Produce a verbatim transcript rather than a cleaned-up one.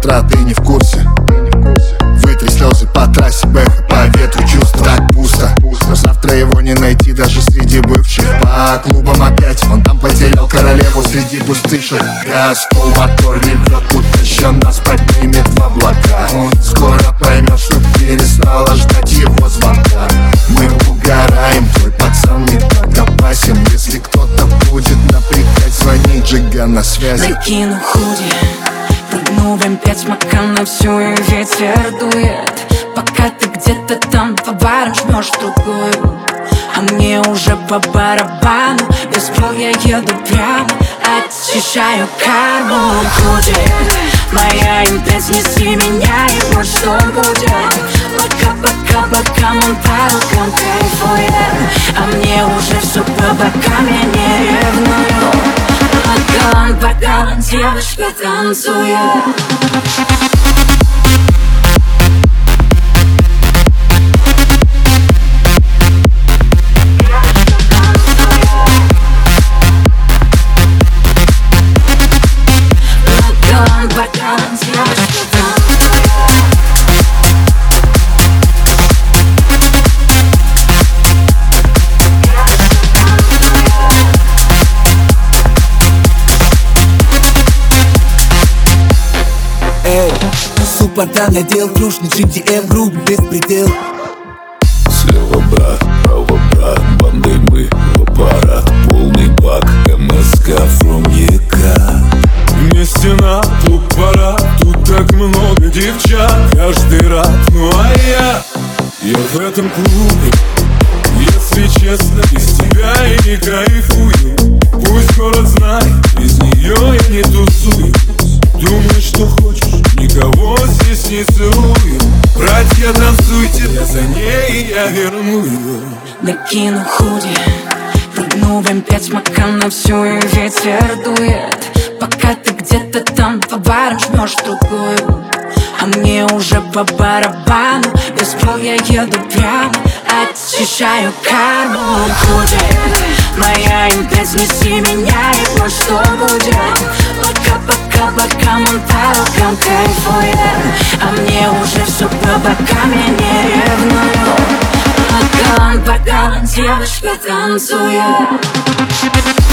утра, ты не в курсе. Вытри слезы по трассе, бэха по ветру, чувство так пусто. Но завтра его не найти даже среди бывших. По клубам опять, он там потерял королеву среди пустышек. Газ, пол, мотор ревет, будто еще нас поднимет в облака. Он скоро поймет, что перестала ждать его звонка. Мы угораем, твой пацан не так опасен. Если кто-то будет напрягать, звонить, Джига на связи. Накину худи, прыгну в эм пять, макан на всю и ветер дует. Пока ты где-то там по барам жмешь другую, а мне уже по барабану. Без пол я еду прямо, очищаю карму. Худи, моя эм пять, неси меня, и вот что будет. Пока, пока, пока монталком кайфует, а мне уже все по бокам, я не ревную. Бокалан, бокалан, девочка танцует. Суппорта надел, кружный джи ди эм, грубый беспредел. Слева брат, право брат, бандой мы в аппарат. Полный бак, эм эс ка from е ка. Вместе на клуб пора, тут так много девчат. Каждый рад, ну а я, я в этом клубе. Если честно, без тебя я не кайфую. Пусть город знает, без нее я не тусую. Думай, что хочешь, никого здесь не целую. Братья, танцуйте, я за ней, я верну ее. Накину худи, прыгну в эм пять, макан на всю и ветер дует. Пока ты где-то там по барам жмешь другую, а мне уже по барабану. Без пол я еду прямо, очищаю карму. Худи, моя эм пять, неси меня, и вот что будет. Пока, пока, пока монталком кайфует, а мне уже все по бокам, я не ревную. Бокалан, бокалан, девочка танцует.